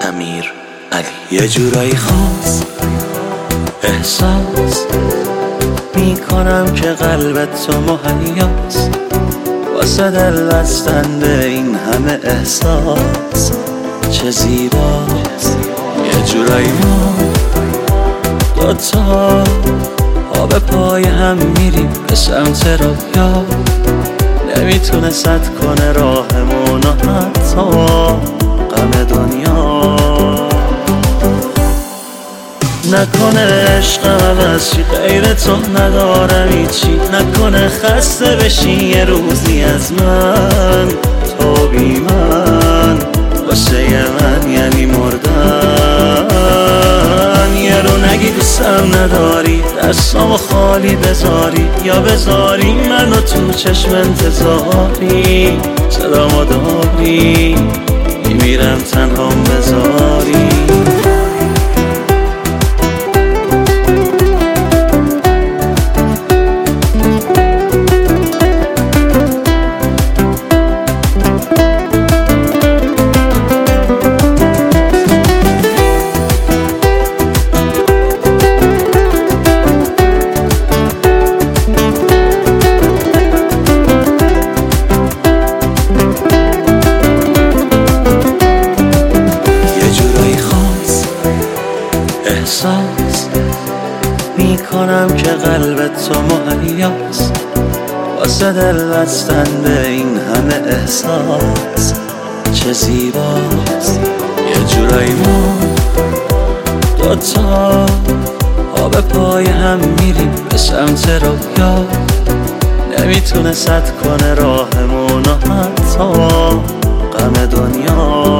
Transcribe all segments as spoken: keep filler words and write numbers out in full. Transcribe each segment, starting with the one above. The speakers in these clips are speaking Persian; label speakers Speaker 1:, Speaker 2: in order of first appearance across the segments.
Speaker 1: امیر علی. یه جورایی خاص احساس میکنم که قلبت تو مهیاست واسه دل بستن به این همه احساس. چه زیباست یه جورایی ما دوتا پا به پای هم میریم به سمت رویا، نمیتونه سد کنه راهمون و حتی غم دنیا. نکنه عشقم عوض چی غیر تو ندارم هیچی، نکنه خسته بشی یه روزی از من. تو بی من واسه من یعنی مردن. یه رو نگی دوستم نداری، دستامو خالی بذاری یا بذاری منو تو چشم انتظاری. صدامو داری میمیرم تنهام بذاری. احساس میکنم که قلبت تو مهیاست واسه دل بستن به این همه احساس. چه زیباست یه جورایی ما دوتا پا به پای هم میریم به سمت رویا، نمیتونه سد کنه راهمون و حتی غم دنیا.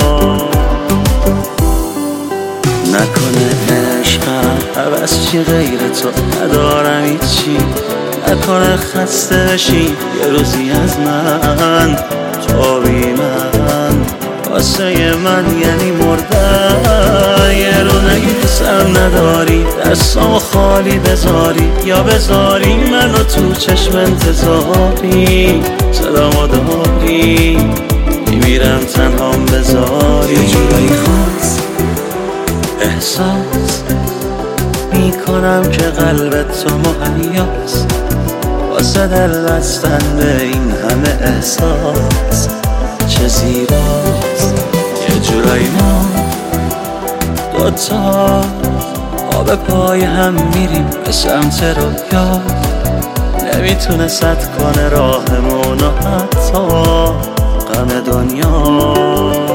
Speaker 1: نکنه عشقم عوض چی غیر تو ندارم هیچی، نکنه خسته بشی یه روزی از من. تو بی من واسه من یعنی مردن. یه رو نگی دوستم نداری، دستامو خالی بذاری یا بذاری منو تو چشم انتظاری. صدامو داری میمیرم تنهام بذاری. یه جورایی خاص احساس میکنم که قلبت تو مهیاست واسه دل بستن به این همه احساس. چه زیباست یه جورایی ما دوتا پا به پای هم میریم به سمت رویا، نمیتونه سد کنه راهمون و حتی غم دنیا.